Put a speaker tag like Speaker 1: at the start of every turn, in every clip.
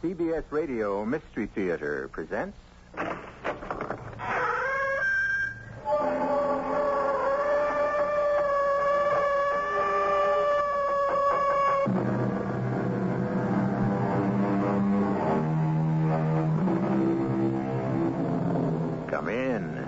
Speaker 1: CBS Radio Mystery Theater presents... Come in.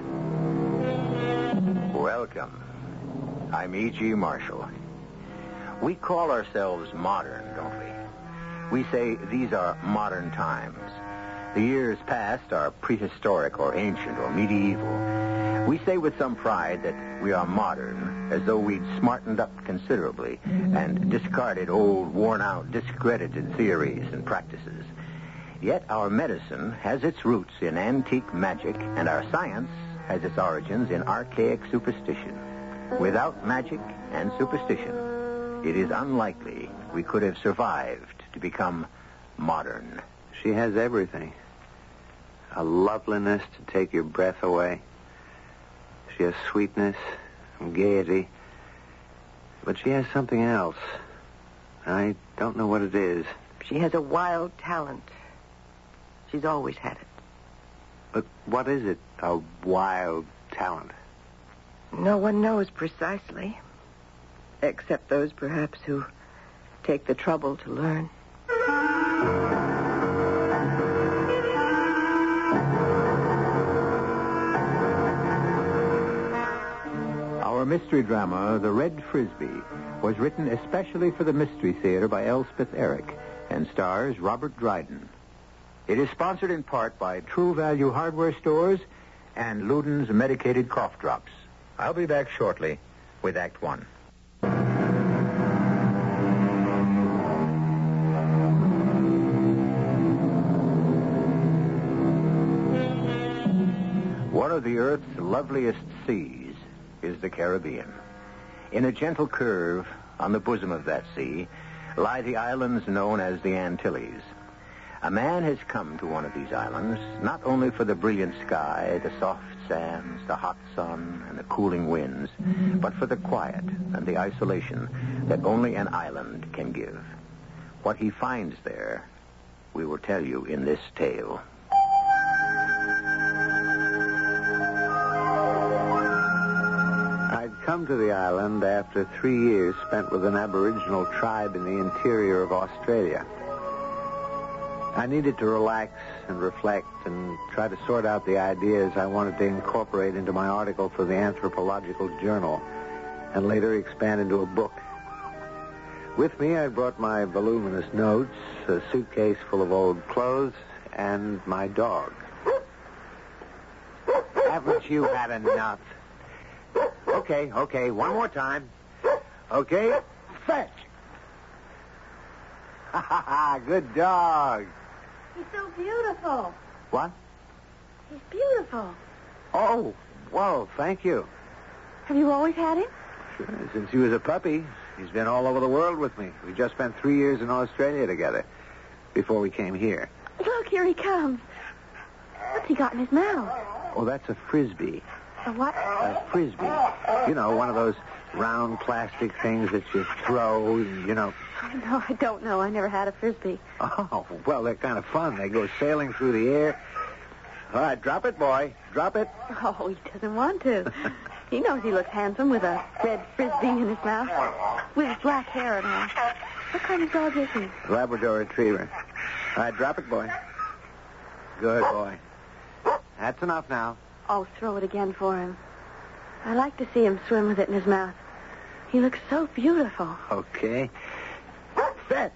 Speaker 1: Welcome. I'm E.G. Marshall. We call ourselves modern, don't we? We say these are modern times. The years past are prehistoric or ancient or medieval. We say with some pride that we are modern, as though we'd smartened up considerably and discarded old, worn-out, discredited theories and practices. Yet our medicine has its roots in antique magic, and our science has its origins in archaic superstition. Without magic and superstition, it is unlikely we could have survived to become modern.
Speaker 2: She has everything. A loveliness to take your breath away. She has sweetness and gaiety. But she has something else. I don't know what it is.
Speaker 3: She has a wild talent. She's always had it.
Speaker 2: But what is it, a wild talent?
Speaker 3: No one knows precisely. Except those, perhaps, who take the trouble to learn.
Speaker 1: Our mystery drama, The Red Frisbee, was written especially for the Mystery Theater by Elspeth Eric and stars Robert Dryden. It is sponsored in part by True Value Hardware Stores and Luden's Medicated Cough Drops. I'll be back shortly with Act One. One of the Earth's loveliest seas is the Caribbean. In a gentle curve on the bosom of that sea lie the islands known as the Antilles. A man has come to one of these islands not only for the brilliant sky, the soft sands, the hot sun, and the cooling winds, but for the quiet and the isolation that only an island can give. What he finds there, we will tell you in this tale.
Speaker 2: I'd come to the island after 3 years spent with an Aboriginal tribe in the interior of Australia. I needed to relax and reflect and try to sort out the ideas I wanted to incorporate into my article for the Anthropological Journal and later expand into a book. With me, I brought my voluminous notes, a suitcase full of old clothes, and my dog. Haven't you had enough? Okay, one more time. Okay, fetch. Ha ha ha, good dog.
Speaker 4: He's so beautiful.
Speaker 2: What?
Speaker 4: He's beautiful.
Speaker 2: Oh, whoa, thank you.
Speaker 4: Have you always had him?
Speaker 2: Sure, since he was a puppy. He's been all over the world with me. We just spent 3 years in Australia together before we came here.
Speaker 4: Look, here he comes. What's he got in his mouth?
Speaker 2: Oh, that's a Frisbee.
Speaker 4: A what?
Speaker 2: A Frisbee. You know, one of those round plastic things that you throw, you know.
Speaker 4: Oh, no, I don't know. I never had a Frisbee.
Speaker 2: Oh, well, they're kind of fun. They go sailing through the air. All right, drop it, boy. Drop it.
Speaker 4: Oh, he doesn't want to. He knows he looks handsome with a red Frisbee in his mouth. With his black hair and all. What kind of dog is he?
Speaker 2: Labrador Retriever. All right, drop it, boy. Good boy. That's enough now.
Speaker 4: Oh, throw it again for him. I like to see him swim with it in his mouth. He looks so beautiful.
Speaker 2: Okay. Fetch.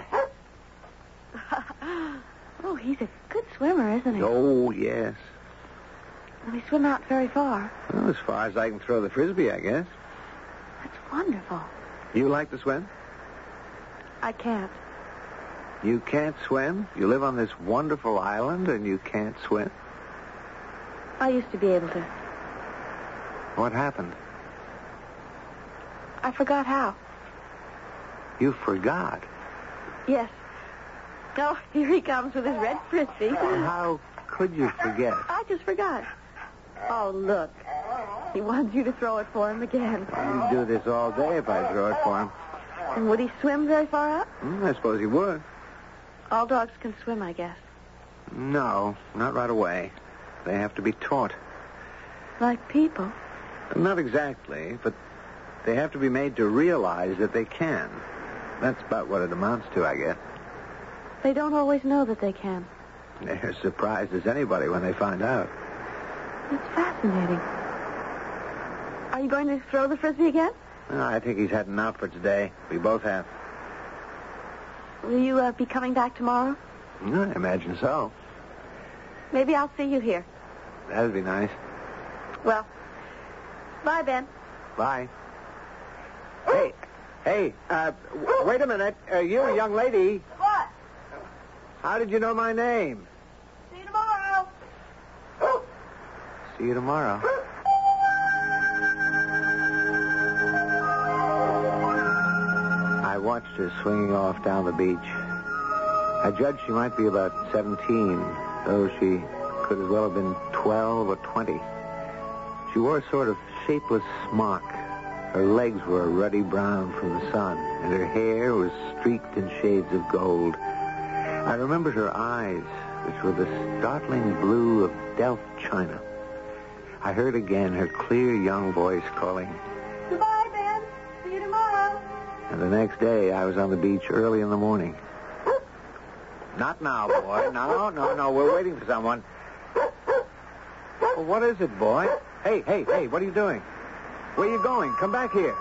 Speaker 4: Oh, he's a good swimmer, isn't he?
Speaker 2: Oh, yes.
Speaker 4: Will he swim out very far?
Speaker 2: Well, as far as I can throw the Frisbee, I guess.
Speaker 4: That's wonderful.
Speaker 2: You like to swim?
Speaker 4: I can't.
Speaker 2: You can't swim? You live on this wonderful island and you can't swim?
Speaker 4: I used to be able to.
Speaker 2: What happened?
Speaker 4: I forgot how.
Speaker 2: You forgot?
Speaker 4: Yes. Oh, here he comes with his red Frisbee.
Speaker 2: How could you forget?
Speaker 4: I just forgot. Oh, look. He wants you to throw it for him again.
Speaker 2: He'd do this all day if I throw it for him.
Speaker 4: And would he swim very far out?
Speaker 2: I suppose he would.
Speaker 4: All dogs can swim, I guess.
Speaker 2: No, not right away. They have to be taught.
Speaker 4: Like people.
Speaker 2: Not exactly, but they have to be made to realize that they can. That's about what it amounts to, I guess.
Speaker 4: They don't always know that they can.
Speaker 2: They're as surprised as anybody when they find out.
Speaker 4: It's fascinating. Are you going to throw the Frisbee again?
Speaker 2: I think he's had enough for today. We both have.
Speaker 4: Will you be coming back tomorrow?
Speaker 2: I imagine so.
Speaker 4: Maybe I'll see you here.
Speaker 2: That'd be nice.
Speaker 4: Well, bye, Ben.
Speaker 2: Bye. Hey, wait a minute. You, young lady.
Speaker 4: What?
Speaker 2: How did you know my name?
Speaker 4: See you tomorrow.
Speaker 2: See you tomorrow. I watched her swinging off down the beach. I judged she might be about 17, though she could as well have been 12 or 20. She wore a sort of shapeless smock. Her legs were ruddy brown from the sun, and her hair was streaked in shades of gold. I remembered her eyes, which were the startling blue of Delft china. I heard again her clear young voice calling,
Speaker 4: Goodbye, Ben. See you tomorrow.
Speaker 2: and the next day I was on the beach early in the morning. Not now, boy. No. We're waiting for someone. Well, what is it, boy? Hey, what are you doing? Where are you going? Come back here.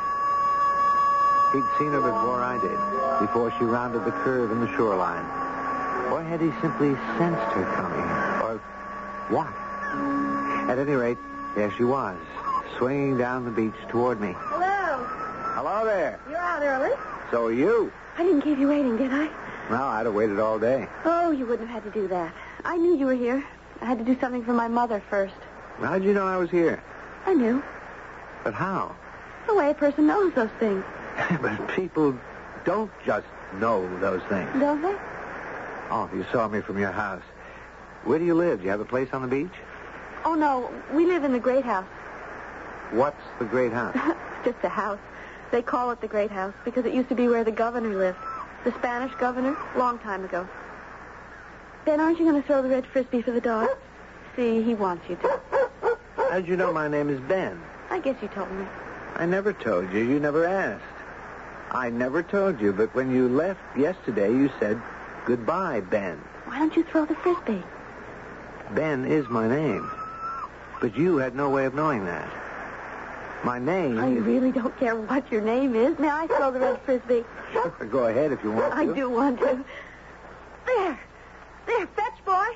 Speaker 2: He'd seen her before I did, before she rounded the curve in the shoreline. Or had he simply sensed her coming? Or what? At any rate, there she was, swinging down the beach toward me.
Speaker 4: Hello.
Speaker 2: Hello there.
Speaker 4: You're out early?
Speaker 2: So are you.
Speaker 4: I didn't keep you waiting, did I?
Speaker 2: Well, I'd have waited all day.
Speaker 4: Oh, you wouldn't have had to do that. I knew you were here. I had to do something for my mother first.
Speaker 2: How'd you know I was here?
Speaker 4: I knew.
Speaker 2: But how?
Speaker 4: The way a person knows those things,
Speaker 2: But people don't just know those things.
Speaker 4: don't they?
Speaker 2: Oh, you saw me from your house. Where do you live? Do you have a place on the beach?
Speaker 4: Oh, no. We live in the Great House.
Speaker 2: What's the Great House?
Speaker 4: It's just a house. They call it the Great House because it used to be where the governor lived. The Spanish governor, long time ago. Ben, aren't you going to throw the red Frisbee for the dog? See, he wants you to.
Speaker 2: How'd you know my name is Ben?
Speaker 4: I guess you told me.
Speaker 2: I never told you. You never asked. I never told you, but when you left yesterday, you said, goodbye, Ben.
Speaker 4: Why don't you throw the Frisbee?
Speaker 2: Ben is my name. But you had no way of knowing that. My name
Speaker 4: I
Speaker 2: is...
Speaker 4: really don't care what your name is. May I throw the red Frisbee?
Speaker 2: Sure, go ahead if you want to.
Speaker 4: I do want to. There, fetch, boy.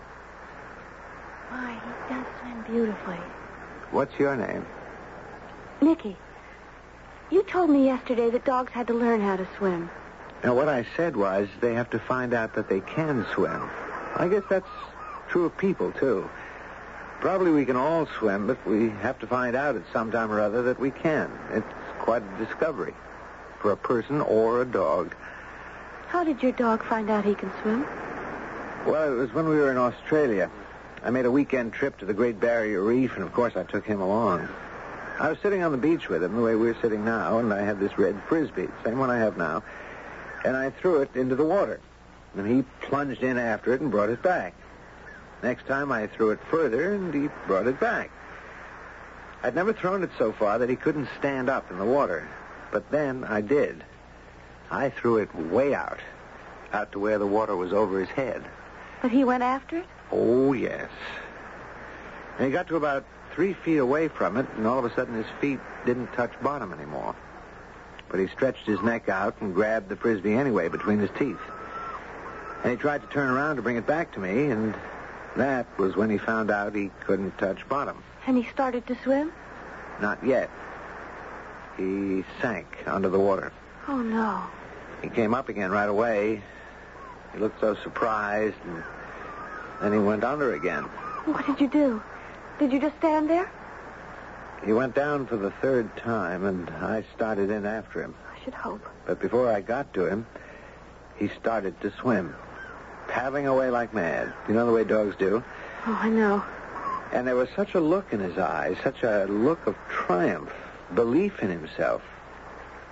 Speaker 4: Why, he does swim beautifully.
Speaker 2: What's your name?
Speaker 4: Nicky, you told me yesterday that dogs had to learn how to swim.
Speaker 2: Now, what I said was they have to find out that they can swim. I guess that's true of people, too. Probably we can all swim, but we have to find out at some time or other that we can. It's quite a discovery for a person or a dog.
Speaker 4: How did your dog find out he can swim?
Speaker 2: Well, it was when we were in Australia. I made a weekend trip to the Great Barrier Reef, and of course I took him along. I was sitting on the beach with him, the way we're sitting now, and I had this red Frisbee, same one I have now, and I threw it into the water. And he plunged in after it and brought it back. Next time I threw it further, and he brought it back. I'd never thrown it so far that he couldn't stand up in the water. But then I did. I threw it way out to where the water was over his head.
Speaker 4: But he went after it?
Speaker 2: Oh, yes. And he got to about 3 feet away from it, and all of a sudden his feet didn't touch bottom anymore. But he stretched his neck out and grabbed the Frisbee anyway between his teeth. And he tried to turn around to bring it back to me, and that was when he found out he couldn't touch bottom.
Speaker 4: And he started to swim?
Speaker 2: Not yet. He sank under the water.
Speaker 4: Oh, no.
Speaker 2: He came up again right away. He looked so surprised, and then he went under again.
Speaker 4: What did you do? Did you just stand there?
Speaker 2: He went down for the 3rd time, and I started in after him.
Speaker 4: I should hope.
Speaker 2: But before I got to him, he started to swim, paddling away like mad. You know the way dogs do?
Speaker 4: Oh, I know.
Speaker 2: And there was such a look in his eyes, such a look of triumph, belief in himself.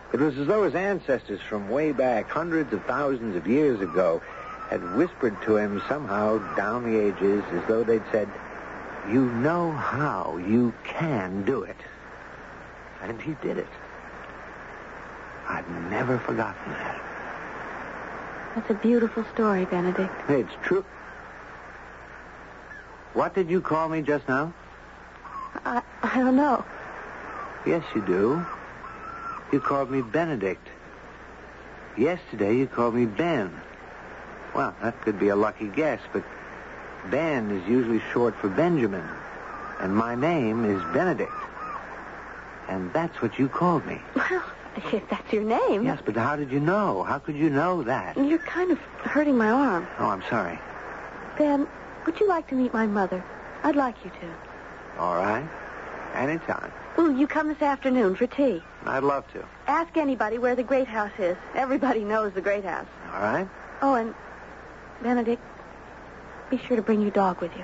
Speaker 2: It was as though his ancestors from way back, hundreds of thousands of years ago, had whispered to him somehow down the ages as though they'd said, "You know how. You can do it." And he did it. I've never forgotten that.
Speaker 4: That's a beautiful story, Benedict.
Speaker 2: It's true. What did you call me just now?
Speaker 4: I don't know.
Speaker 2: Yes, you do. You called me Benedict. Yesterday, you called me Ben. Well, that could be a lucky guess, but Ben is usually short for Benjamin, and my name is Benedict. And that's what you called me.
Speaker 4: Well, if that's your name.
Speaker 2: Yes, but how did you know? How could you know that?
Speaker 4: You're kind of hurting my arm.
Speaker 2: Oh, I'm sorry.
Speaker 4: Ben, would you like to meet my mother? I'd like you to.
Speaker 2: All right. Anytime.
Speaker 4: Will you come this afternoon for tea?
Speaker 2: I'd love to.
Speaker 4: Ask anybody where the Great House is. Everybody knows the Great House.
Speaker 2: All right.
Speaker 4: Oh, and Benedict, be sure to bring your dog with you.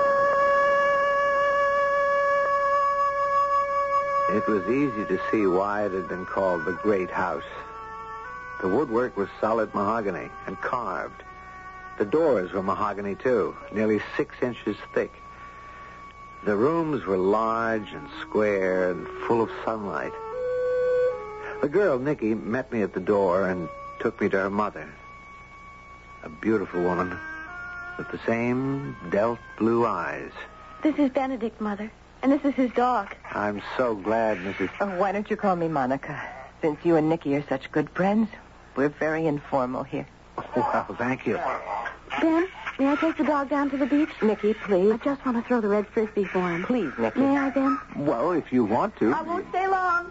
Speaker 2: It was easy to see why it had been called the Great House. The woodwork was solid mahogany and carved. The doors were mahogany, too, nearly 6 inches thick. The rooms were large and square and full of sunlight. The girl, Nikki, met me at the door and took me to her mother. A beautiful woman with the same Delft blue eyes.
Speaker 4: This is Benedict, Mother, and this is his dog.
Speaker 2: I'm so glad, Mrs.
Speaker 3: Oh, why don't you call me Monica? Since you and Nikki are such good friends, we're very informal here.
Speaker 2: Well, thank you.
Speaker 4: Ben, may I take the dog down to the beach?
Speaker 3: Nikki, please.
Speaker 4: I just want to throw the red frisbee for him.
Speaker 3: Please, Nikki.
Speaker 4: May I, Ben?
Speaker 2: Well, if you want to.
Speaker 4: I won't stay long.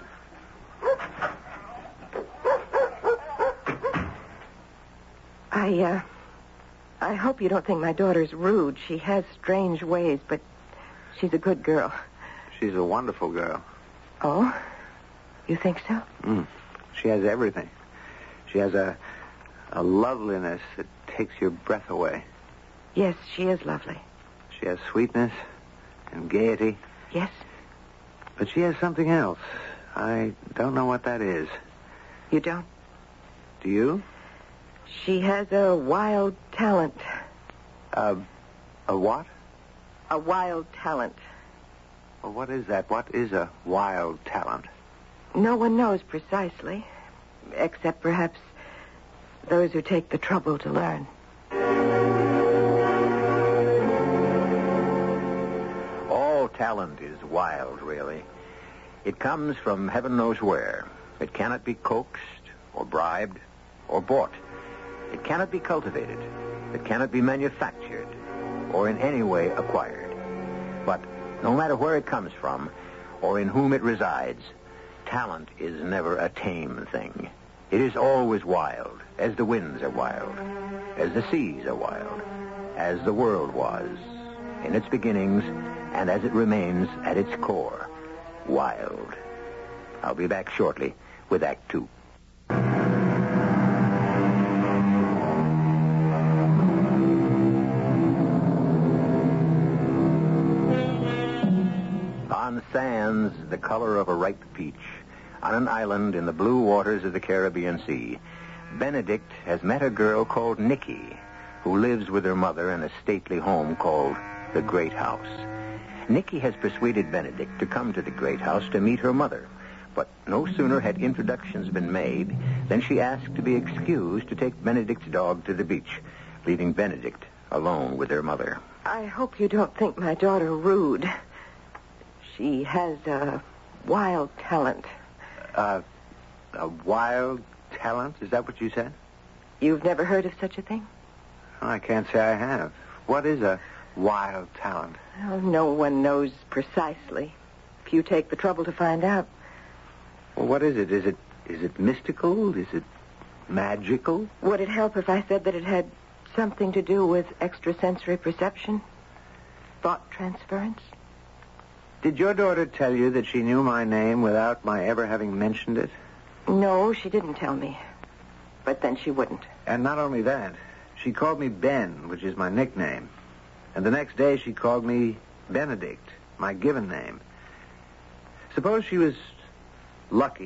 Speaker 3: I hope you don't think my daughter's rude. She has strange ways, but she's a good girl.
Speaker 2: She's a wonderful girl.
Speaker 3: Oh? You think so?
Speaker 2: She has everything. She has a loveliness that takes your breath away.
Speaker 3: Yes, she is lovely.
Speaker 2: She has sweetness and gaiety.
Speaker 3: Yes?
Speaker 2: But she has something else. I don't know what that is.
Speaker 3: You don't?
Speaker 2: Do you?
Speaker 3: She has a wild talent.
Speaker 2: A what?
Speaker 3: A wild talent.
Speaker 2: Well, what is that? What is a wild talent?
Speaker 3: No one knows precisely, except perhaps those who take the trouble to learn.
Speaker 1: All talent is wild, really. It comes from heaven knows where. It cannot be coaxed or bribed or bought. It cannot be cultivated. It cannot be manufactured or in any way acquired. But no matter where it comes from or in whom it resides, talent is never a tame thing. It is always wild, as the winds are wild, as the seas are wild, as the world was in its beginnings and as it remains at its core, wild. I'll be back shortly with Act 2. On sands the color of a ripe peach, on an island in the blue waters of the Caribbean Sea, Benedict has met a girl called Nikki, who lives with her mother in a stately home called the Great House. Nikki has persuaded Benedict to come to the Great House to meet her mother, but no sooner had introductions been made than she asked to be excused to take Benedict's dog to the beach, leaving Benedict alone with her mother.
Speaker 3: I hope you don't think my daughter rude. She has a wild talent.
Speaker 2: A wild talent? Is that what you said?
Speaker 3: You've never heard of such a thing?
Speaker 2: I can't say I have. What is a wild talent?
Speaker 3: Well, no one knows precisely. If you take the trouble to find out.
Speaker 2: Well, what is it? Is it mystical? Is it magical?
Speaker 3: Would it help if I said that it had something to do with extrasensory perception? Thought transference?
Speaker 2: Did your daughter tell you that she knew my name without my ever having mentioned it?
Speaker 3: No, she didn't tell me. But then she wouldn't.
Speaker 2: And not only that, she called me Ben, which is my nickname. And the next day she called me Benedict, my given name. Suppose she was lucky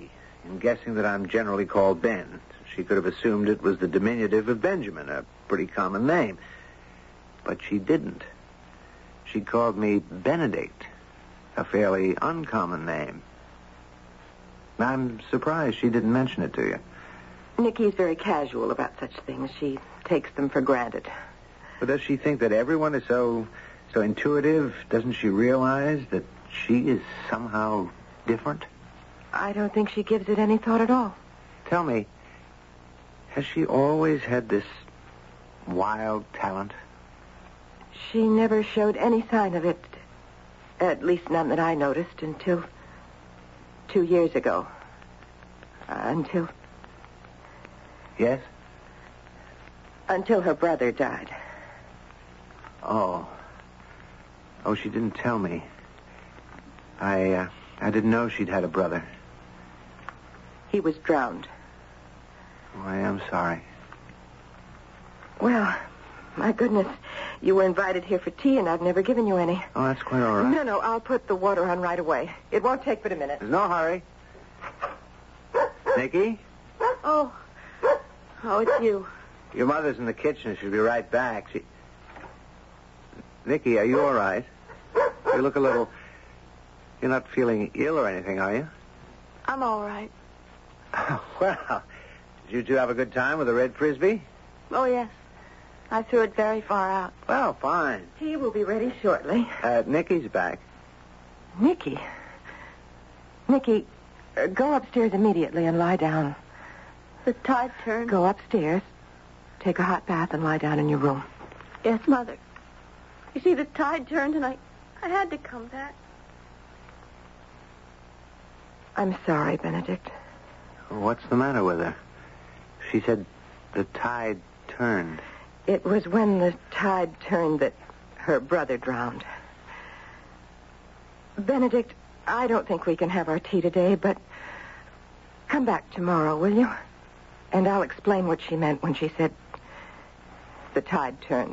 Speaker 2: in guessing that I'm generally called Ben. She could have assumed it was the diminutive of Benjamin, a pretty common name. But she didn't. She called me Benedict, a fairly uncommon name. I'm surprised she didn't mention it to you.
Speaker 3: Nikki's very casual about such things. She takes them for granted.
Speaker 2: But does she think that everyone is so intuitive? Doesn't she realize that she is somehow different?
Speaker 3: I don't think she gives it any thought at all.
Speaker 2: Tell me, has she always had this wild talent?
Speaker 3: She never showed any sign of it, at least none that I noticed, until 2 years ago.
Speaker 2: Yes?
Speaker 3: Until her brother died.
Speaker 2: Oh, she didn't tell me. I didn't know she'd had a brother.
Speaker 3: He was drowned.
Speaker 2: Oh, I am sorry.
Speaker 3: Well, my goodness, you were invited here for tea, and I've never given you any.
Speaker 2: Oh, that's quite all right.
Speaker 3: No, I'll put the water on right away. It won't take but a minute.
Speaker 2: There's no hurry. Nikki?
Speaker 4: Oh, it's you.
Speaker 2: Your mother's in the kitchen. She'll be right back. Nikki, are you all right? You look a little... You're not feeling ill or anything, are you?
Speaker 4: I'm all right.
Speaker 2: Well, did you two have a good time with the red Frisbee?
Speaker 4: Oh, yes. I threw it very far out.
Speaker 2: Well, fine.
Speaker 3: Tea will be ready shortly.
Speaker 2: Nikki's back.
Speaker 3: Nikki, go upstairs immediately and lie down.
Speaker 4: The tide turned.
Speaker 3: Go upstairs, take a hot bath, and lie down in your room.
Speaker 4: Yes, Mother. You see, the tide turned, and I had to come back.
Speaker 3: I'm sorry, Benedict.
Speaker 2: What's the matter with her? She said the tide turned.
Speaker 3: It was when the tide turned that her brother drowned. Benedict, I don't think we can have our tea today, but come back tomorrow, will you? And I'll explain what she meant when she said the tide turned.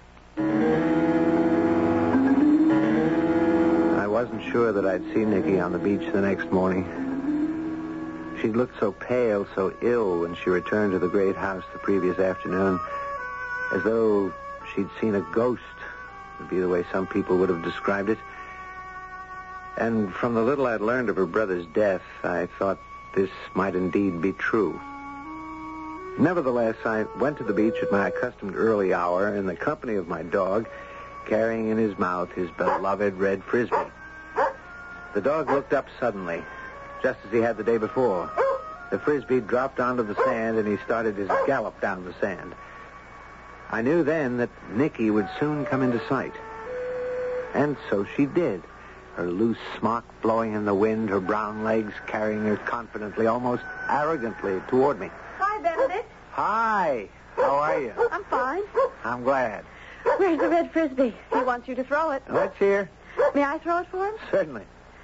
Speaker 2: I wasn't sure that I'd see Nikki on the beach the next morning. She'd looked so pale, so ill when she returned to the great house the previous afternoon, as though she'd seen a ghost, would be the way some people would have described it. And from the little I'd learned of her brother's death, I thought this might indeed be true. Nevertheless, I went to the beach at my accustomed early hour in the company of my dog, carrying in his mouth his beloved red Frisbee. The dog looked up suddenly, just as he had the day before. The Frisbee dropped onto the sand, and he started his gallop down the sand. I knew then that Nikki would soon come into sight. And so she did, her loose smock blowing in the wind, her brown legs carrying her confidently, almost arrogantly, toward me.
Speaker 4: Hi, Benedict.
Speaker 2: Hi. How are you?
Speaker 4: I'm fine.
Speaker 2: I'm glad.
Speaker 4: Where's the red Frisbee? He wants you to throw it.
Speaker 2: Let's hear.
Speaker 4: May I throw it for him?
Speaker 2: Certainly.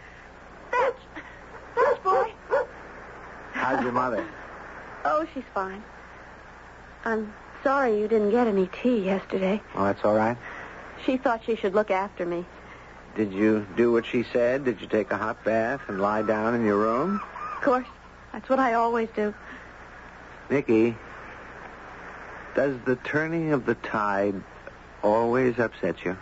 Speaker 4: Fetch, boy.
Speaker 2: How's your mother?
Speaker 4: Oh, she's fine. I'm sorry you didn't get any tea yesterday.
Speaker 2: Oh, that's all right.
Speaker 4: She thought she should look after me.
Speaker 2: Did you do what she said? Did you take a hot bath and lie down in your room?
Speaker 4: Of course. That's what I always do.
Speaker 2: Nikki, does the turning of the tide always upset you?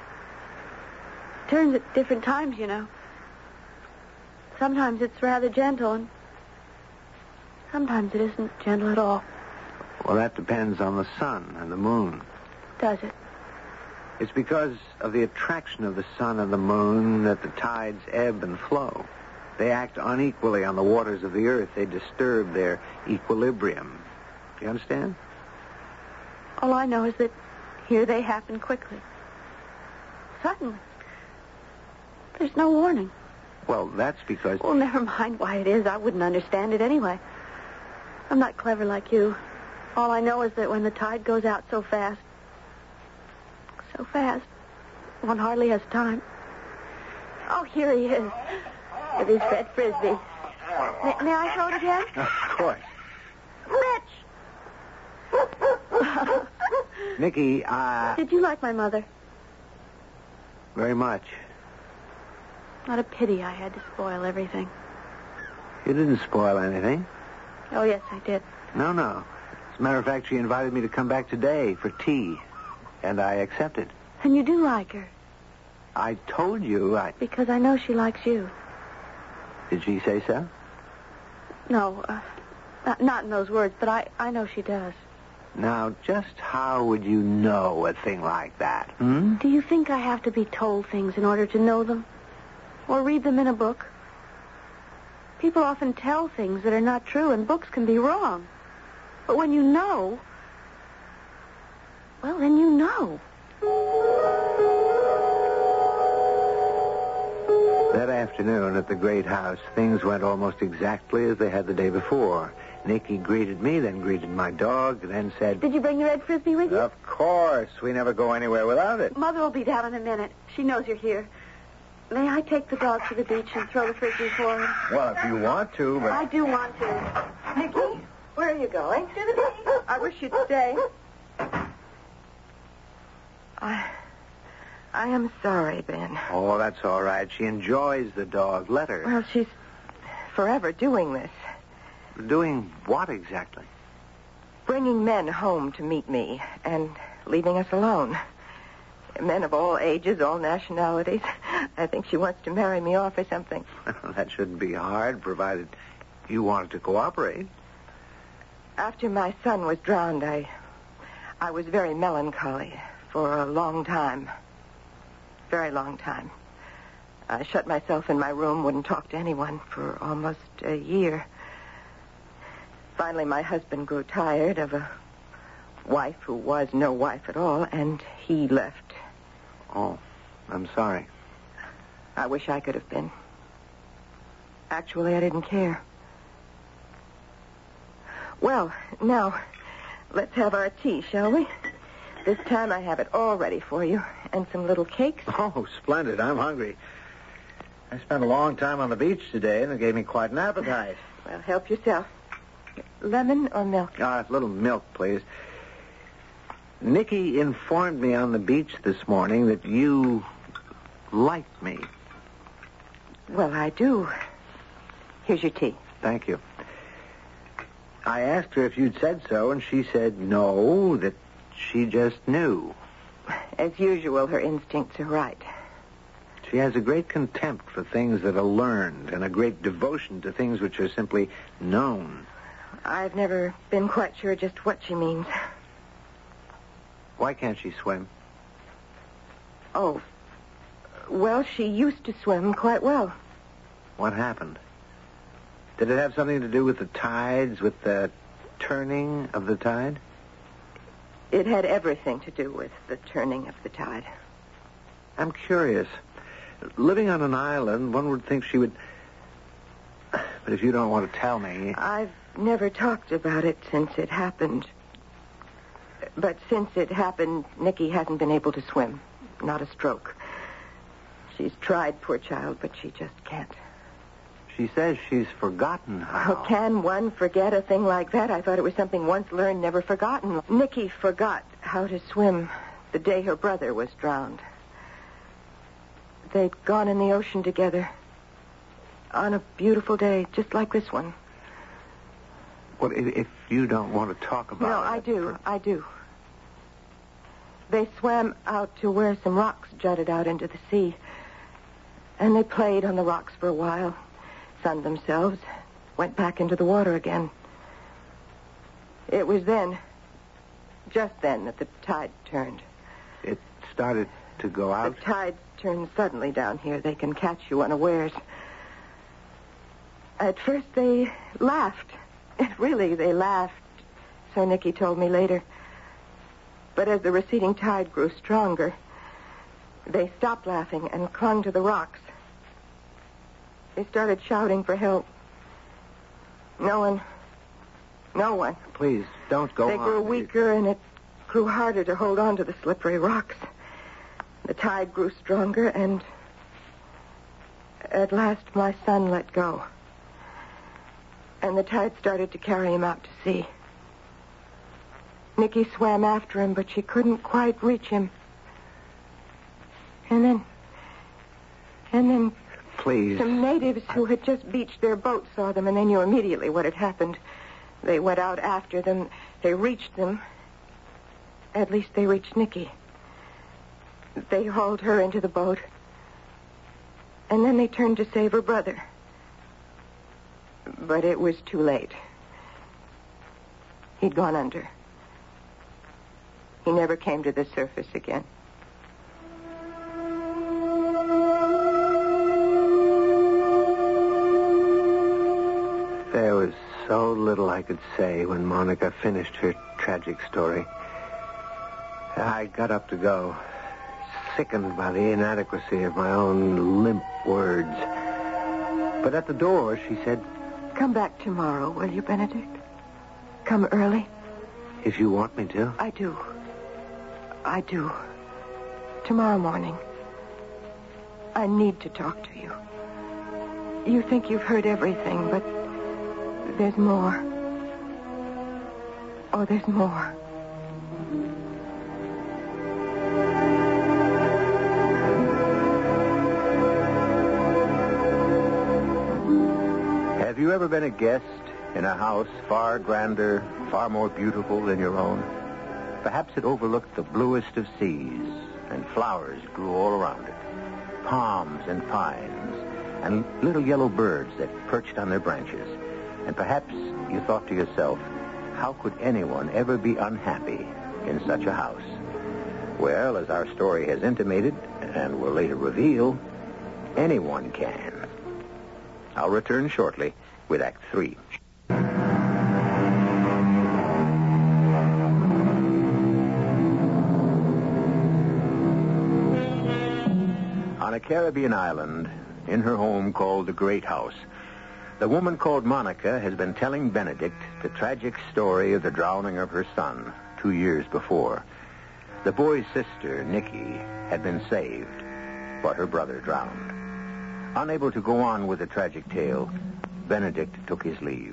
Speaker 4: Turns at different times, you know. Sometimes it's rather gentle, and sometimes it isn't gentle at all.
Speaker 2: Well, that depends on the sun and the moon.
Speaker 4: Does it?
Speaker 2: It's because of the attraction of the sun and the moon that the tides ebb and flow. They act unequally on the waters of the earth. They disturb their equilibrium. Do you understand?
Speaker 4: All I know is that here they happen quickly. Suddenly. There's no warning.
Speaker 2: Well, that's because...
Speaker 4: Well, never mind why it is. I wouldn't understand it anyway. I'm not clever like you. All I know is that when the tide goes out so fast, one hardly has time. Oh, here he is, with his red Frisbee. May I throw it again?
Speaker 2: Of course.
Speaker 4: Fetch!
Speaker 2: Nikki,
Speaker 4: Did you like my mother?
Speaker 2: Very much.
Speaker 4: What a pity I had to spoil everything.
Speaker 2: You didn't spoil anything.
Speaker 4: Oh, yes, I did.
Speaker 2: No. As a matter of fact, she invited me to come back today for tea, and I accepted.
Speaker 4: And you do like her.
Speaker 2: I told you
Speaker 4: Because I know she likes you.
Speaker 2: Did she say so?
Speaker 4: No, not in those words, but I know she does.
Speaker 2: Now, just how would you know a thing like that, hmm?
Speaker 4: Do you think I have to be told things in order to know them? Or read them in a book? People often tell things that are not true, and books can be wrong. But when you know, well, then you know.
Speaker 2: That afternoon at the great house, things went almost exactly as they had the day before. Nicky greeted me, then greeted my dog, then said...
Speaker 4: Did you bring the red Frisbee with you?
Speaker 2: Of course. We never go anywhere without it.
Speaker 4: Mother will be down in a minute. She knows you're here. May I take the dog to the beach and throw the Frisbee for him?
Speaker 2: Well, if you want to, but...
Speaker 4: I do want to.
Speaker 3: Nicky, where are you going? To the beach. I wish you'd stay. I am sorry, Ben.
Speaker 2: Oh, that's all right. She enjoys the dog. Let her.
Speaker 3: Well, she's forever doing this.
Speaker 2: Doing what exactly?
Speaker 3: Bringing men home to meet me and leaving us alone. Men of all ages, all nationalities. I think she wants to marry me off or something.
Speaker 2: That shouldn't be hard, provided you wanted to cooperate.
Speaker 3: After my son was drowned, I was very melancholy for a long time. Very long time. I shut myself in my room, wouldn't talk to anyone for almost a year. Finally, my husband grew tired of a wife who was no wife at all, and he left.
Speaker 2: Oh, I'm sorry.
Speaker 3: I wish I could have been. Actually, I didn't care. Well, now, let's have our tea, shall we? This time I have it all ready for you, and some little cakes.
Speaker 2: Oh, splendid. I'm hungry. I spent a long time on the beach today, and it gave me quite an appetite.
Speaker 3: Well, help yourself. Lemon or milk?
Speaker 2: A little milk, please. Nicky informed me on the beach this morning that you liked me.
Speaker 3: Well, I do. Here's your tea.
Speaker 2: Thank you. I asked her if you'd said so, and she said no, that she just knew.
Speaker 3: As usual, her instincts are right.
Speaker 2: She has a great contempt for things that are learned and a great devotion to things which are simply known.
Speaker 3: I've never been quite sure just what she means.
Speaker 2: Why can't she swim?
Speaker 3: Oh, well, she used to swim quite well.
Speaker 2: What happened? Did it have something to do with the tides, with the turning of the tide?
Speaker 3: It had everything to do with the turning of the tide.
Speaker 2: I'm curious. Living on an island, one would think she would... But if you don't want to tell me...
Speaker 3: I've never talked about it since it happened. But since it happened, Nicky hasn't been able to swim. Not a stroke. She's tried, poor child, but she just can't.
Speaker 2: She says she's forgotten how.
Speaker 3: Oh, can one forget a thing like that? I thought it was something once learned, never forgotten. Nicky forgot how to swim the day her brother was drowned. They'd gone in the ocean together on a beautiful day, just like this one.
Speaker 2: Well, if you don't want to talk about it...
Speaker 3: No, I do. They swam out to where some rocks jutted out into the sea. And they played on the rocks for a while, sunned themselves, went back into the water again. It was then, just then, that the tide turned.
Speaker 2: It started to go out?
Speaker 3: The tides turn suddenly down here. They can catch you unawares. At first, they laughed. Really, they laughed, so Nicky told me later. But as the receding tide grew stronger, they stopped laughing and clung to the rocks. They started shouting for help. No one.
Speaker 2: Please, don't go on.
Speaker 3: They grew weaker, and it grew harder to hold on to the slippery rocks. The tide grew stronger, and at last my son let go. And the tide started to carry him out to sea. Nicky swam after him, but she couldn't quite reach him. And then
Speaker 2: please.
Speaker 3: Some natives who had just beached their boat saw them, and they knew immediately what had happened. They went out after them. They reached them. At least they reached Nikki. They hauled her into the boat. And then they turned to save her brother. But it was too late. He'd gone under. He never came to the surface again.
Speaker 2: There was so little I could say when Monica finished her tragic story. I got up to go, sickened by the inadequacy of my own limp words. But at the door, she said,
Speaker 3: Come back tomorrow, will you, Benedict? Come early.
Speaker 2: If you want me to.
Speaker 3: I do. I do. Tomorrow morning. I need to talk to you. You think you've heard everything, but there's more. Oh, there's more.
Speaker 1: Have you ever been a guest in a house far grander, far more beautiful than your own? Perhaps it overlooked the bluest of seas, and flowers grew all around it. Palms and pines, and little yellow birds that perched on their branches. And perhaps you thought to yourself, how could anyone ever be unhappy in such a house? Well, as our story has intimated, and will later reveal, anyone can. I'll return shortly with Act 3. On a Caribbean island, in her home called the Great House, the woman called Monica has been telling Benedict the tragic story of the drowning of her son 2 years before. The boy's sister, Nikki, had been saved, but her brother drowned. Unable to go on with the tragic tale, Benedict took his leave.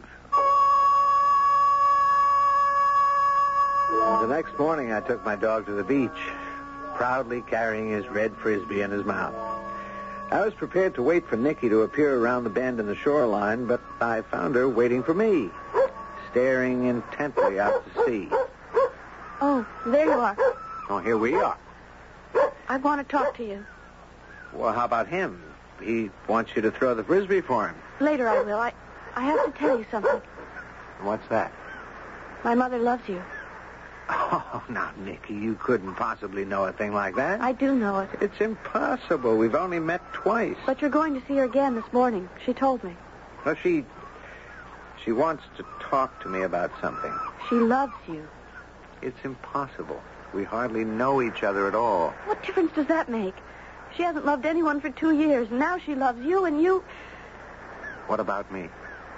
Speaker 2: The next morning, I took my dog to the beach, proudly carrying his red Frisbee in his mouth. I was prepared to wait for Nikki to appear around the bend in the shoreline, but I found her waiting for me, staring intently out to sea.
Speaker 4: Oh, there you are.
Speaker 2: Oh, here we are.
Speaker 4: I want to talk to you.
Speaker 2: Well, how about him? He wants you to throw the Frisbee for him.
Speaker 4: Later I will. I have to tell you something.
Speaker 2: What's that?
Speaker 4: My mother loves you.
Speaker 2: Oh, now, Nikki, you couldn't possibly know a thing like that.
Speaker 4: I do know it.
Speaker 2: It's impossible. We've only met twice.
Speaker 4: But you're going to see her again this morning. She told me.
Speaker 2: Well, she wants to talk to me about something.
Speaker 4: She loves you.
Speaker 2: It's impossible. We hardly know each other at all.
Speaker 4: What difference does that make? She hasn't loved anyone for 2 years, and now she loves you, and you...
Speaker 2: What about me?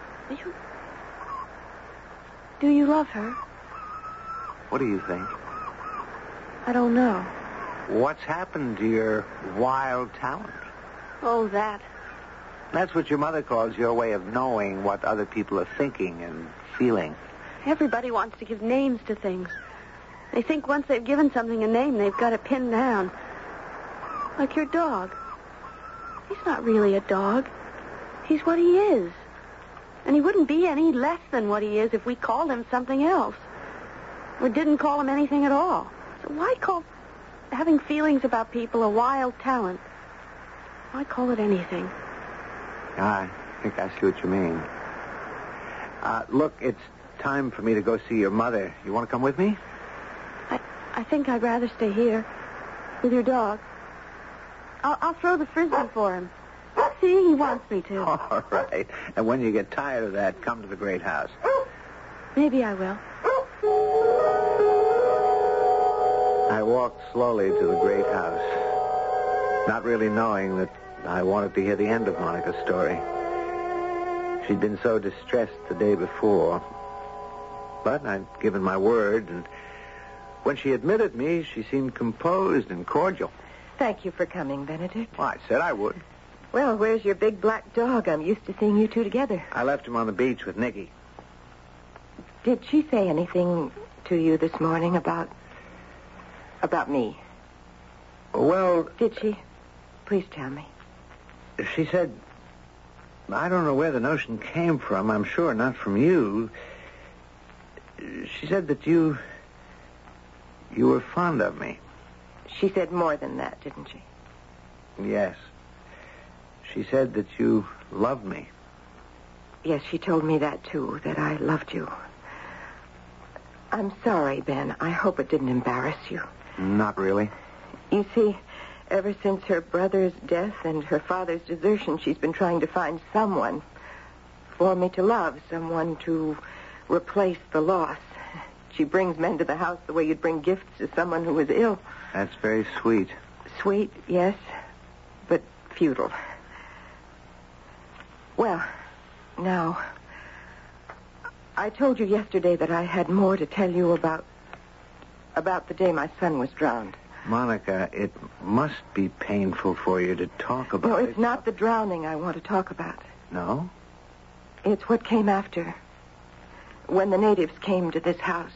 Speaker 4: Do you love her?
Speaker 2: What do you think?
Speaker 4: I don't know.
Speaker 2: What's happened to your wild talent?
Speaker 4: Oh, that.
Speaker 2: That's what your mother calls your way of knowing what other people are thinking and feeling.
Speaker 4: Everybody wants to give names to things. They think once they've given something a name, they've got it pinned down. Like your dog. He's not really a dog. He's what he is. And he wouldn't be any less than what he is if we called him something else. Or didn't call him anything at all. So why call having feelings about people a wild talent? Why call it anything?
Speaker 2: I think I see what you mean. Look, it's time for me to go see your mother. You want to come with me?
Speaker 4: I think I'd rather stay here with your dog. I'll throw the Frisbee for him. See, he wants me to.
Speaker 2: All right. And when you get tired of that, come to the Great House.
Speaker 4: Maybe I will.
Speaker 2: I walked slowly to the Great House, not really knowing that I wanted to hear the end of Monica's story. She'd been so distressed the day before. But I'd given my word, and when she admitted me, she seemed composed and cordial.
Speaker 3: Thank you for coming, Benedict.
Speaker 2: Well, I said I would.
Speaker 3: Well, where's your big black dog? I'm used to seeing you two together.
Speaker 2: I left him on the beach with Nikki.
Speaker 3: Did she say anything to you this morning about me?
Speaker 2: Well...
Speaker 3: Did she? Please tell me.
Speaker 2: She said, I don't know where the notion came from. I'm sure not from you. She said that you were fond of me.
Speaker 3: She said more than that, didn't she?
Speaker 2: Yes. She said that you loved me.
Speaker 3: Yes, she told me that, too, that I loved you. I'm sorry, Ben. I hope it didn't embarrass you.
Speaker 2: Not really.
Speaker 3: You see, ever since her brother's death and her father's desertion, she's been trying to find someone for me to love, someone to replace the loss. She brings men to the house the way you'd bring gifts to someone who was ill.
Speaker 2: That's very sweet.
Speaker 3: Sweet, yes, but futile. Well, now, I told you yesterday that I had more to tell you about the day my son was drowned.
Speaker 2: Monica, it must be painful for you to talk about
Speaker 3: No,
Speaker 2: it.
Speaker 3: it's not the drowning I want to talk about.
Speaker 2: No?
Speaker 3: It's what came after. When the natives came to this house.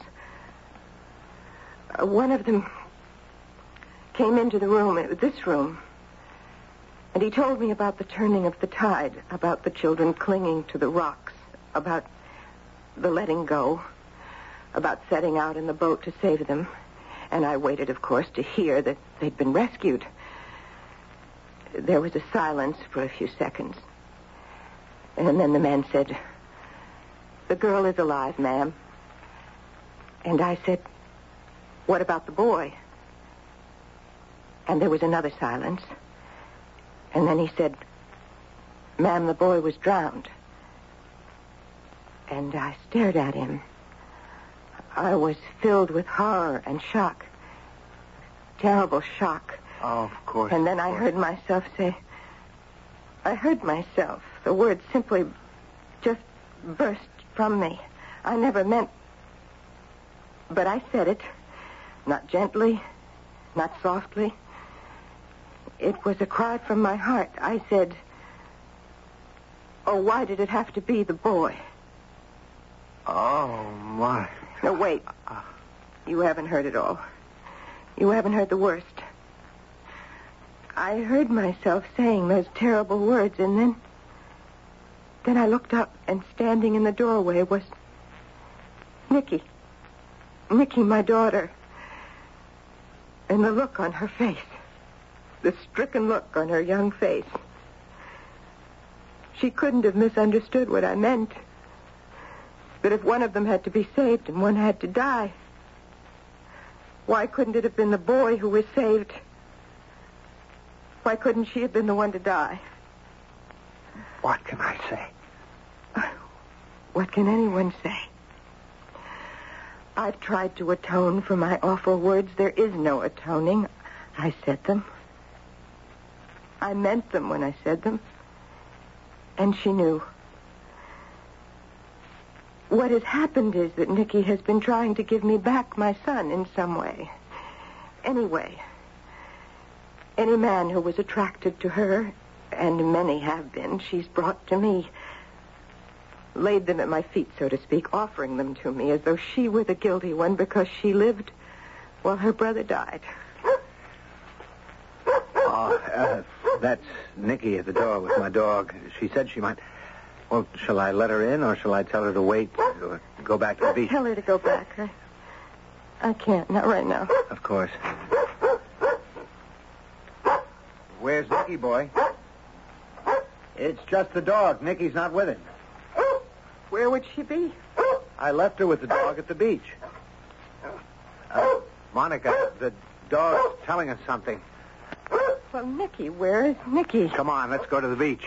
Speaker 3: One of them came into the room, this room, and he told me about the turning of the tide, about the children clinging to the rocks, about the letting go, about setting out in the boat to save them. And I waited, of course, to hear that they'd been rescued. There was a silence for a few seconds. And then the man said, "The girl is alive, ma'am." And I said, "What about the boy?" And there was another silence. And then he said, "Ma'am, the boy was drowned." And I stared at him. I was filled with horror and shock. Terrible shock.
Speaker 2: Oh, of course.
Speaker 3: And then I heard myself say, the words simply just burst from me. I never meant, but I said it, not gently, not softly. It was a cry from my heart. I said, "Oh, why did it have to be the boy?"
Speaker 2: Oh, my.
Speaker 3: No, wait. You haven't heard it all. You haven't heard the worst. I heard myself saying those terrible words, and then I looked up, and standing in the doorway was Nicky. Nicky, my daughter. And the look on her face. The stricken look on her young face. She couldn't have misunderstood what I meant. But if one of them had to be saved and one had to die, why couldn't it have been the boy who was saved? Why couldn't she have been the one to die?
Speaker 2: What can I say?
Speaker 3: What can anyone say? I've tried to atone for my awful words. There is no atoning. I said them. I meant them when I said them. And she knew. What has happened is that Nicky has been trying to give me back my son in some way. Anyway, any man who was attracted to her, and many have been, she's brought to me. Laid them at my feet, so to speak, offering them to me as though she were the guilty one because she lived while her brother died.
Speaker 2: Oh, that's Nicky at the door with my dog. She said she might... Well, shall I let her in, or shall I tell her to wait or go back to the beach?
Speaker 3: Tell her to go back. I can't, not right now.
Speaker 2: Of course. Where's Nicky, boy? It's just the dog. Nicky's not with him.
Speaker 3: Where would she be?
Speaker 2: I left her with the dog at the beach. Monica, the dog's telling us something.
Speaker 3: Well, Nicky, where is Nicky?
Speaker 2: Come on, let's go to the beach.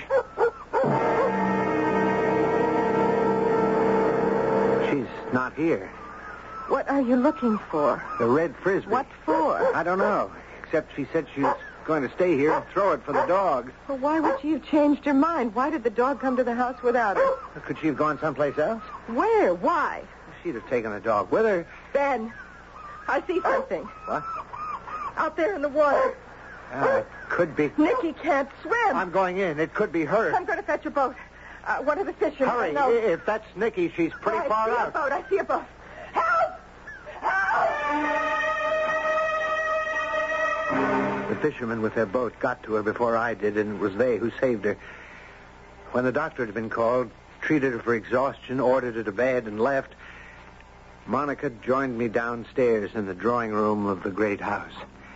Speaker 2: She's not here.
Speaker 3: What are you looking for?
Speaker 2: The red Frisbee.
Speaker 3: What for?
Speaker 2: I don't know. Except she said she was going to stay here and throw it for the dog.
Speaker 3: Well, why would she have changed her mind? Why did the dog come to the house without her?
Speaker 2: Could she have gone someplace else?
Speaker 3: Where? Why?
Speaker 2: She'd have taken the dog with her.
Speaker 3: Ben, I see something.
Speaker 2: What?
Speaker 3: Out there in the water.
Speaker 2: It could be.
Speaker 3: Nicky can't swim.
Speaker 2: I'm going in. It could be her.
Speaker 3: I'm going to fetch a boat. One of the fishermen.
Speaker 2: Hurry.
Speaker 3: No.
Speaker 2: If that's Nicky, she's pretty far out.
Speaker 3: I see a boat. Help! Help!
Speaker 2: The The fishermen with their boat got to her before I did, and it was they who saved her. When the doctor had been called, treated her for exhaustion, ordered her to bed, and left, Monica joined me downstairs in the drawing room of the great house.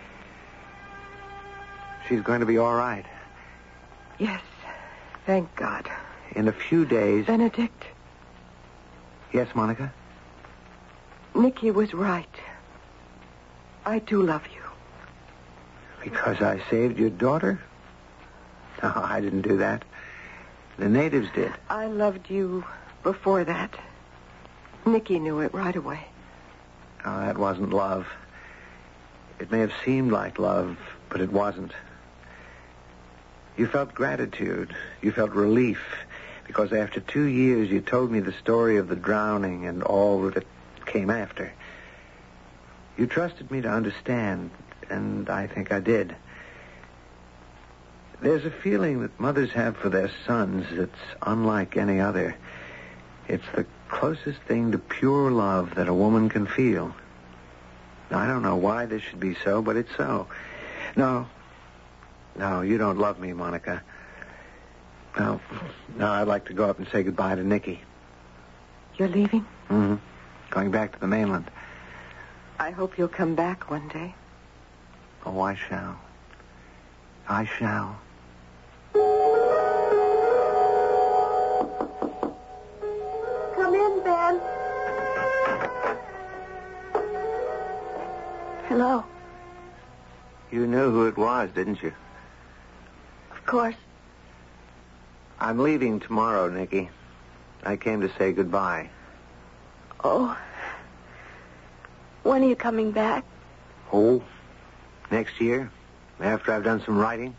Speaker 2: She's going to be all right.
Speaker 3: Yes, thank God.
Speaker 2: In a few days...
Speaker 3: Benedict.
Speaker 2: Yes, Monica?
Speaker 3: Nicky was right. I do love you.
Speaker 2: Because I saved your daughter? No, I didn't do that. The natives did.
Speaker 3: I loved you before that. Nicky knew it right away.
Speaker 2: Oh, that wasn't love. It may have seemed like love, but it wasn't. You felt gratitude. You felt relief. Because after 2 years, you told me the story of the drowning and all that it came after. You trusted me to understand, and I think I did. There's a feeling that mothers have for their sons that's unlike any other. It's the closest thing to pure love that a woman can feel. Now, I don't know why this should be so, but it's so. No, you don't love me, Monica. No, I'd like to go up and say goodbye to Nicky.
Speaker 3: You're leaving?
Speaker 2: Mm-hmm. Going back to the mainland.
Speaker 3: I hope you'll come back one day.
Speaker 2: Oh, I shall. I shall.
Speaker 4: Come in, Ben. Hello.
Speaker 2: You knew who it was, didn't you?
Speaker 4: Of course.
Speaker 2: I'm leaving tomorrow, Nicky. I came to say goodbye.
Speaker 4: Oh. When are you coming back?
Speaker 2: Oh, next year, after I've done some writing.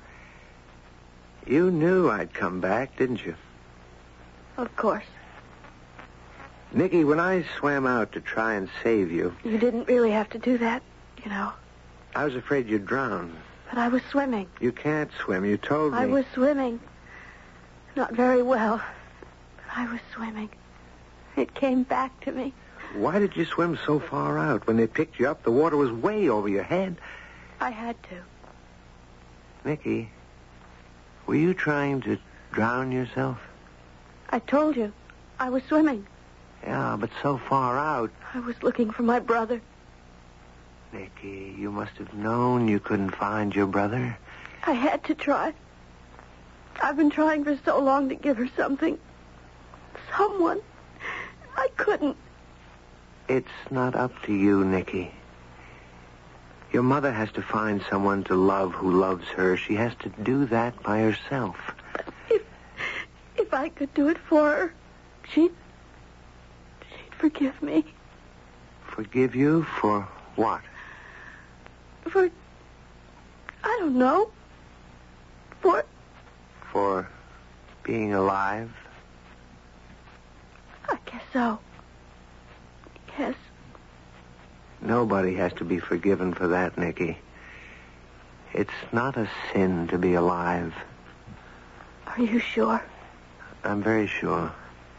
Speaker 2: You knew I'd come back, didn't you?
Speaker 4: Of course.
Speaker 2: Nicky, when I swam out to try and save you...
Speaker 4: You didn't really have to do that, you know.
Speaker 2: I was afraid you'd drown.
Speaker 4: But I was swimming.
Speaker 2: You can't swim. You told me.
Speaker 4: I was swimming. Not very well. But I was swimming. It came back to me.
Speaker 2: Why did you swim so far out? When they picked you up, the water was way over your head.
Speaker 4: I had to.
Speaker 2: Nicky, were you trying to drown yourself?
Speaker 4: I told you. I was swimming.
Speaker 2: Yeah, but so far out.
Speaker 4: I was looking for my brother.
Speaker 2: Nicky, you must have known you couldn't find your brother.
Speaker 4: I had to try. I've been trying for so long to give her something. Someone. I couldn't.
Speaker 2: It's not up to you, Nicky. Your mother has to find someone to love who loves her. She has to do that by herself.
Speaker 4: If I could do it for her, she'd forgive me.
Speaker 2: Forgive you for what?
Speaker 4: For... I don't know.
Speaker 2: For being alive?
Speaker 4: I guess so. Yes.
Speaker 2: Nobody has to be forgiven for that, Nicky. It's not a sin to be alive.
Speaker 4: Are you sure?
Speaker 2: I'm very sure.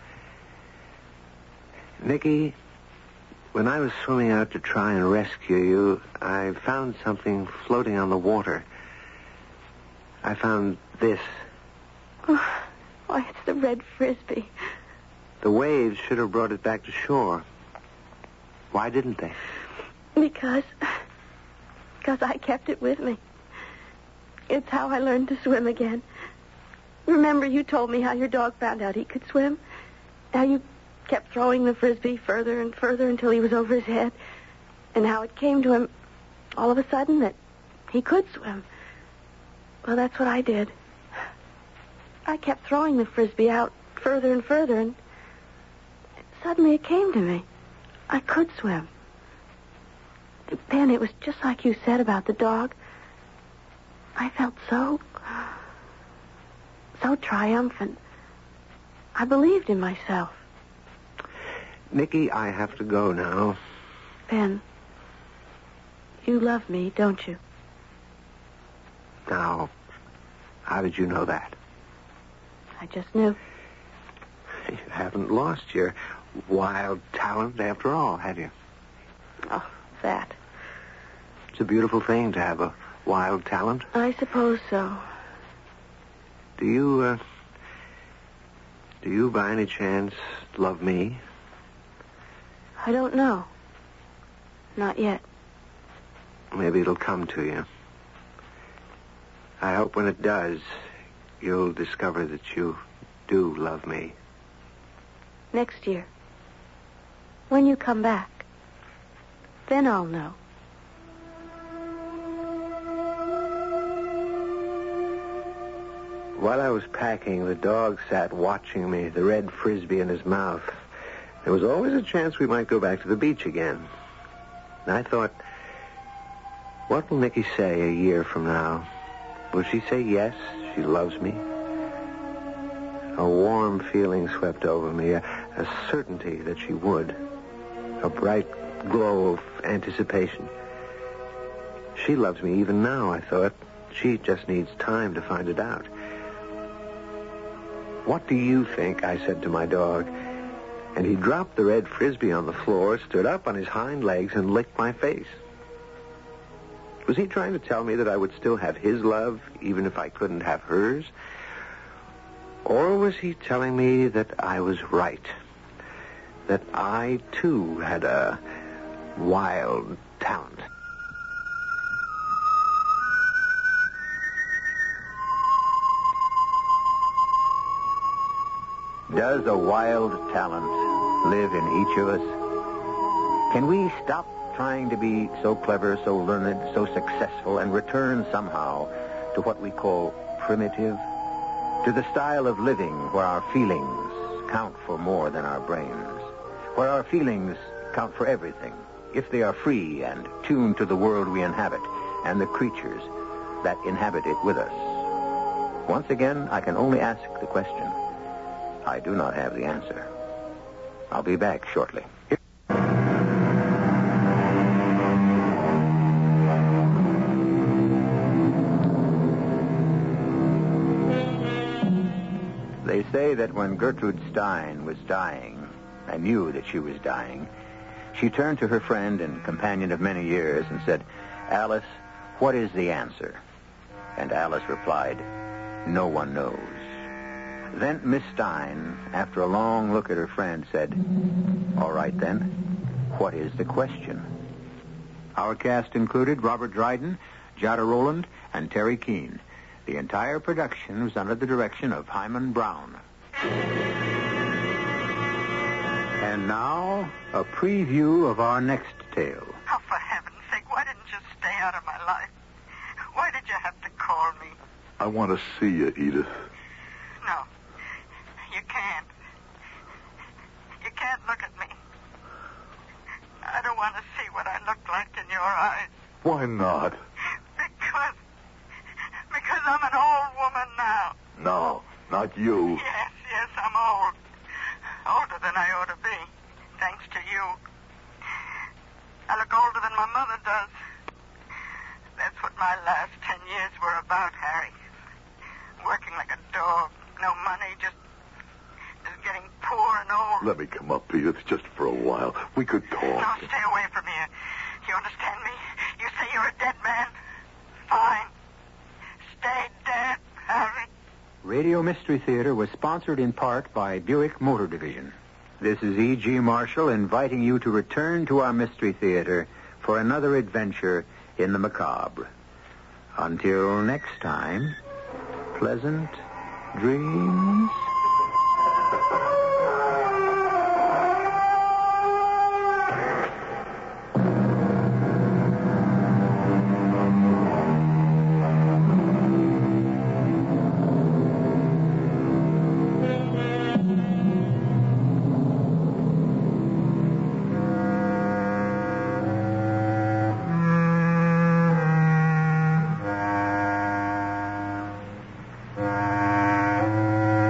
Speaker 2: Nicky, when I was swimming out to try and rescue you, I found something floating on the water. I found this.
Speaker 4: Oh, why, it's the red Frisbee.
Speaker 2: The waves should have brought it back to shore. Why didn't they?
Speaker 4: Because I kept it with me. It's how I learned to swim again. Remember you told me how your dog found out he could swim? How you kept throwing the Frisbee further and further until he was over his head? And how it came to him all of a sudden that he could swim. Well, that's what I did. I kept throwing the Frisbee out further and further, and suddenly it came to me. I could swim. Ben, it was just like you said about the dog. I felt so triumphant. I believed in myself.
Speaker 2: Nicky, I have to go now.
Speaker 4: Ben, you love me, don't you?
Speaker 2: Now, how did you know that?
Speaker 4: I just knew.
Speaker 2: You haven't lost your wild talent after all, have you?
Speaker 4: Oh, that.
Speaker 2: It's a beautiful thing to have a wild talent?
Speaker 4: I suppose so.
Speaker 2: Do you by any chance love me?
Speaker 4: I don't know. Not yet.
Speaker 2: Maybe it'll come to you. I hope when it does, you'll discover that you do love me.
Speaker 4: Next year. When you come back. Then I'll know.
Speaker 2: While I was packing, the dog sat watching me, the red Frisbee in his mouth. There was always a chance we might go back to the beach again. And I thought, what will Nicky say a year from now? Will she say yes, she loves me? A warm feeling swept over me, a certainty that she would. A bright glow of anticipation. She loves me even now, I thought. She just needs time to find it out. What do you think? I said to my dog. And he dropped the red Frisbee on the floor, stood up on his hind legs, and licked my face. Was he trying to tell me that I would still have his love, even if I couldn't have hers? Or was he telling me that I was right? That I, too, had a wild talent?
Speaker 1: Does a wild talent live in each of us? Can we stop trying to be so clever, so learned, so successful, and return somehow to what we call primitive? To the style of living where our feelings count for more than our brains? Where our feelings count for everything, if they are free and tuned to the world we inhabit and the creatures that inhabit it with us? Once again, I can only ask the question. I do not have the answer. I'll be back shortly. They say that when Gertrude Stein was dying, and knew that she was dying, she turned to her friend and companion of many years and said, "Alice, what is the answer?" And Alice replied, "No one knows." Then Miss Stein, after a long look at her friend, said, "All right, then, what is the question?" Our cast included Robert Dryden, Jada Rowland, and Terry Keane. The entire production was under the direction of Hyman Brown. And now, a preview of our next tale.
Speaker 5: Oh, for heaven's sake, why didn't you stay out of my life? Why did you have to call me?
Speaker 6: I want to see you, Edith.
Speaker 5: No, you can't. You can't look at me. I don't want to see what I look like in your eyes.
Speaker 6: Why not?
Speaker 5: Because I'm an old woman now.
Speaker 6: No, not you.
Speaker 5: Yes, I'm old. Older than I ought to be, thanks to you. I look older than my mother does. That's what my last 10 years were about, Harry. Working like a dog. No money, just getting poor and old.
Speaker 6: Let me come up, Edith, just for a while. We could talk.
Speaker 5: No, stay away from here. You understand me? You say you're a dead man? Fine. Stay dead, Harry.
Speaker 1: Radio Mystery Theater was sponsored in part by Buick Motor Division. This is E.G. Marshall inviting you to return to our Mystery Theater for another adventure in the macabre. Until next time, pleasant dreams.